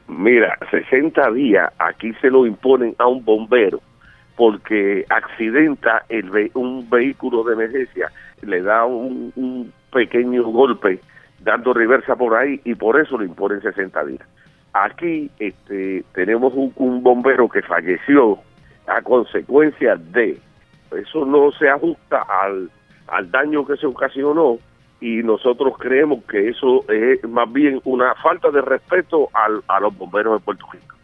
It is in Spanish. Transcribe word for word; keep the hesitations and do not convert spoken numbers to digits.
Mira, sesenta días aquí se lo imponen a un bombero porque accidenta el ve un vehículo de emergencia, le da un, un pequeño golpe dando reversa por ahí y por eso le imponen sesenta días. Aquí este, tenemos un, un bombero que falleció a consecuencia de eso, no se ajusta al, al daño que se ocasionó y nosotros creemos que eso es más bien una falta de respeto al, a los bomberos de Puerto Rico.